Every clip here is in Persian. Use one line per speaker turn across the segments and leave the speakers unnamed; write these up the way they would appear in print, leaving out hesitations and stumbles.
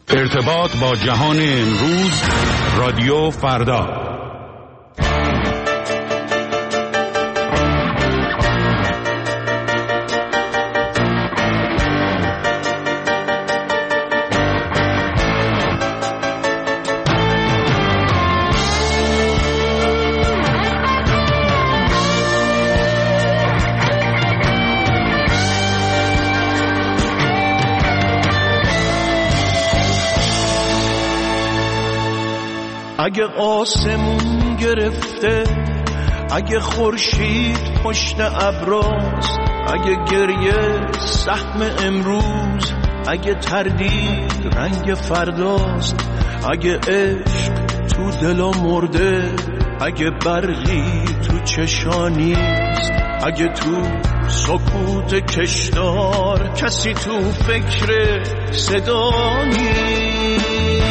ارتباط با جهان امروز، رادیو فردا.
اگه آسمون گرفته، اگه خورشید پشت ابراست، اگه گریه سهم امروز، اگه تردید رنگ فرداست، اگه عشق تو دلا مرده، اگه برقی تو چشانیست، اگه تو سکوت کشدار کسی تو فکر صدا نیست،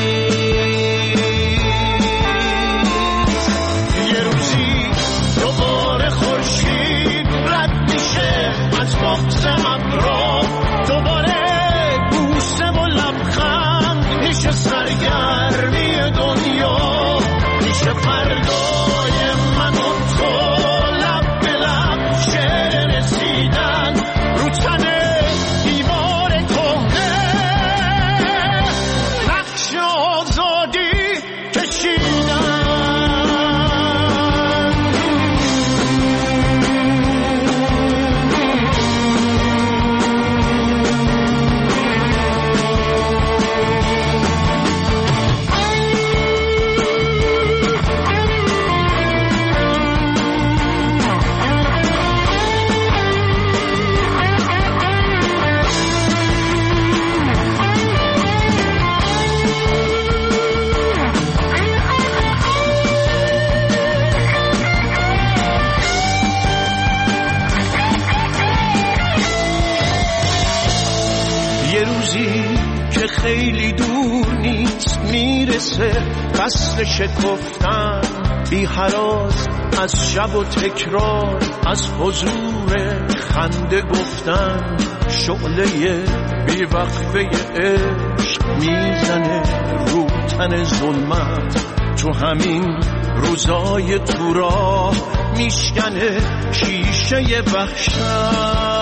باغز ابرا دوباره بوسه و لبخند میشه سرگرمی دنیا، میشه فردای من و تو لب به لب شعر رسیدن رو تن دیوار کهنه، نقش آزادی کشیدن. خیلی دور نیست میرسه فصل شکفتن، بی هراس از شب و تکرار، از حضور خنده گفتن، شعله بی وقفه عشق میزنه رو تن ظلمت، تو همین روزای تو راه میشکنه شیشه وحشت.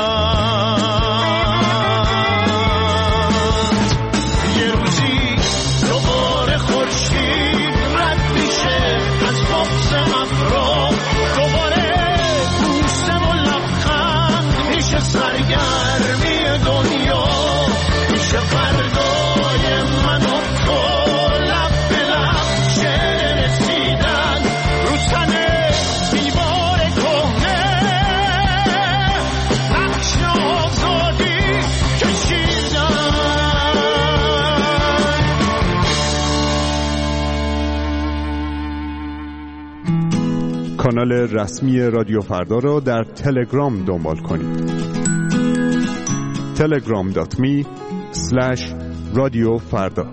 سرگرمی دنیا میشه فردای من و تو لب به لب شعر رسیدن رو تن دیوار کهنه، نقش آزادی کشیدن.
کانال رسمی رادیو فردا را در تلگرام دنبال کنید. telegram.me/رادیو فردا.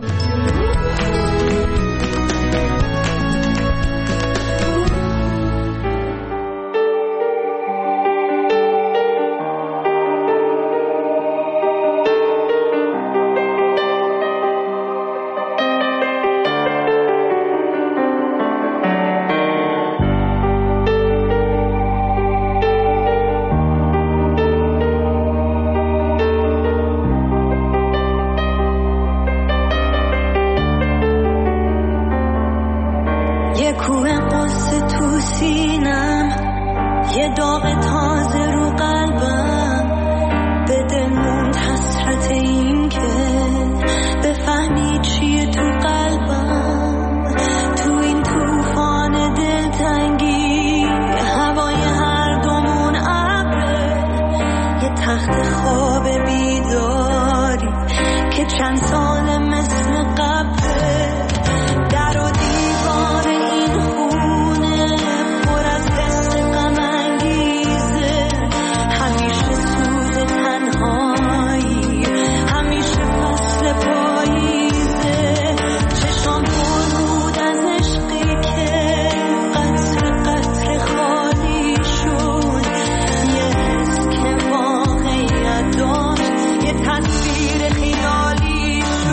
تصویر خیالی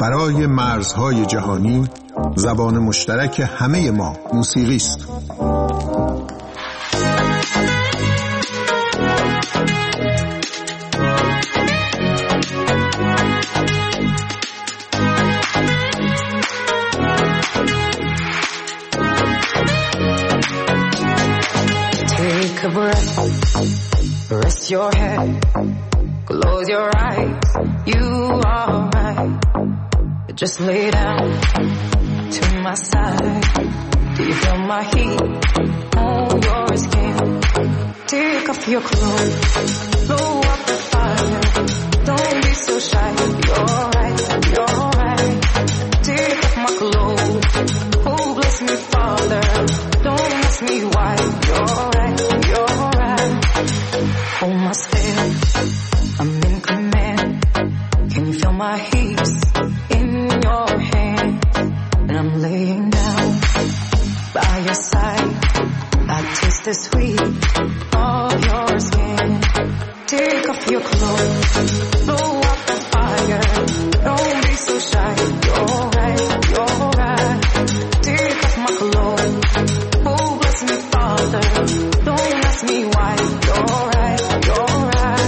فرای مرزهای جهانی زبان مشترک همه ما موسیقی است.
Take a breath, rest your head, close your eyes, you are right. Just lay down to my side. Do you feel my heat on your skin? Take off your clothes, blow up the fire. Don't be so shy, you're right, you're right. Take off my clothes, oh bless me Father. Don't ask me why, you're right, you're right. Hold my step, I'm in command. Can you feel my heat in your hand? And I'm laying down by your side. I taste the sweet of your skin. Take off your clothes, blow up the fire. Don't be so shy, you're right, you're right. Take off my clothes, oh bless me Father. Don't ask me why, you're right, you're right.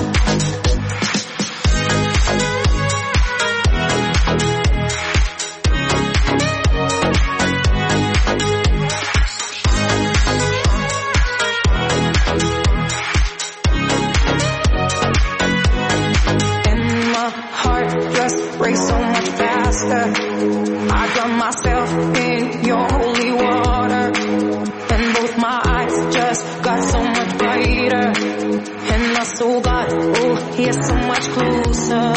Race so much faster. I drown myself in your holy water, and both my eyes just got so much brighter, and my soul got, oh, here so much closer.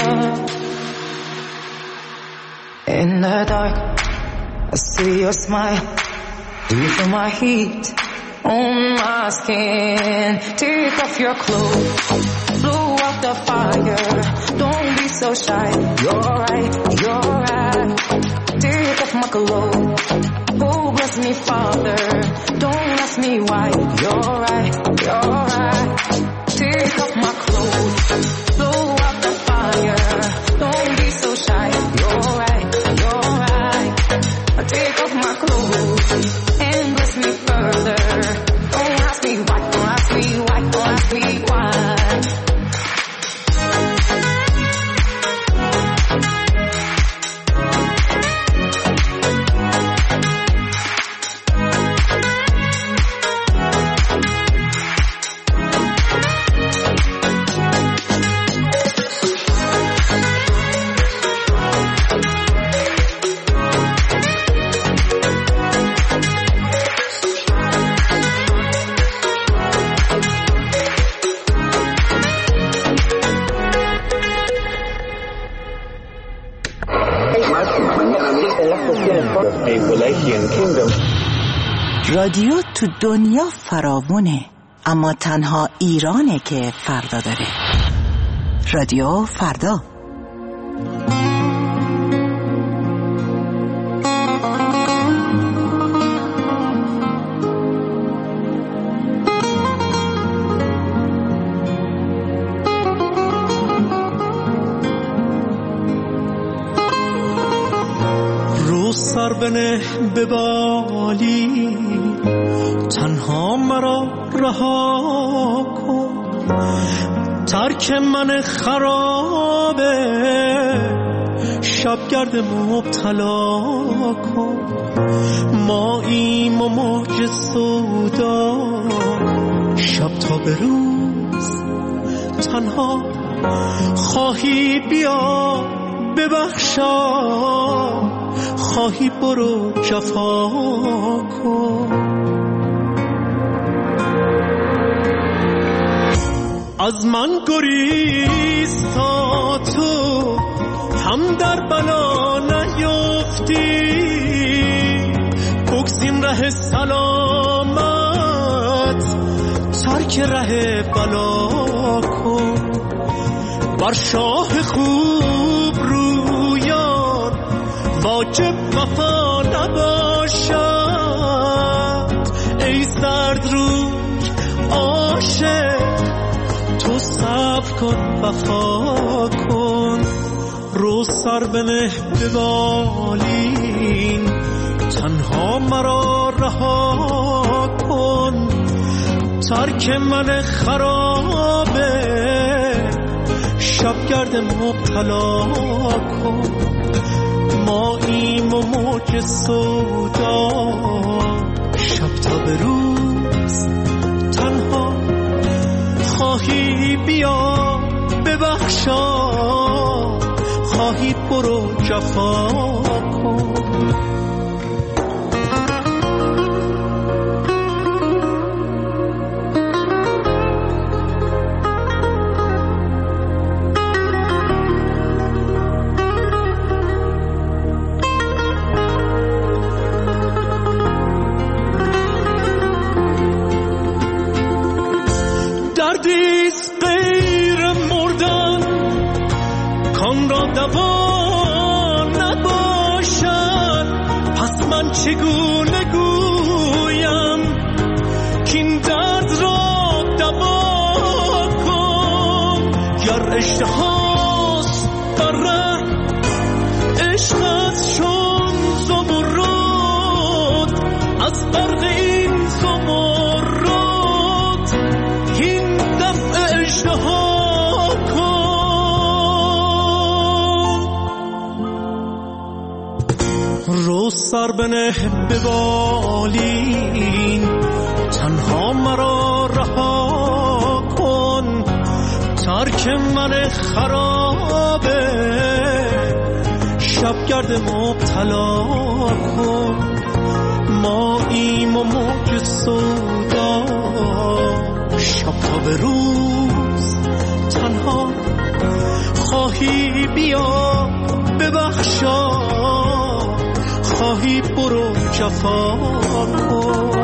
In the dark, I see your smile. Do you feel my heat on my skin? Take off your clothes, blow out the fire. Don't be so shy, you're right, you're right. Take off my clothes, oh bless me Father. Don't ask me why, you're right, you're right. Take off my clothes, blow out the fire. Don't be so shy, you're right, you're right. Take off my clothes and bless me further. Don't ask me why, don't ask me why, don't ask me why.
رادیو تو دنیا فراوونه، اما تنها ایرانه که فردا داره. رادیو فردا.
سر بنه به بالی، تنها مرا رها کن. ترک من خرابه، شبگرد مبتلا کن. ماییم و موج سودا، شب تا به روز تنها. خواهی بیا ببخشا، خواهی برو جفا کن. از من گریز تا تو هم در بلا نیفتی. بگزین ره سلامت، ترک ره بلا کن. بر شاه خوب رویان واجب وفا نباشد. ای سرد روی عاشق، تو صبر کن وفا کن. رو سر بنه به بالین، تنها مرا رها کن، ترک من خرابه شبگرد مبتلا کن. ماییم و موج سودا، شب تا به روز تنها، خواهی بیا ببخشا، خواهی برو جفا کن. دردیست غیر مردن کان را دوا نباشد، پس من چگونه گویم کین درد را دوا کن. گر اشتهاست در ره عشقت چون زمرد، از غرق این زمرد اشتها کن. رو سر بنه به بالین، تنها مرا رها کن، ترک من خرابه شبگرد مبتلا کن. ماییم و موج سودا، شب تا به روز تنها، خواهی بیا ببخشا، خواهی برو جفا کن.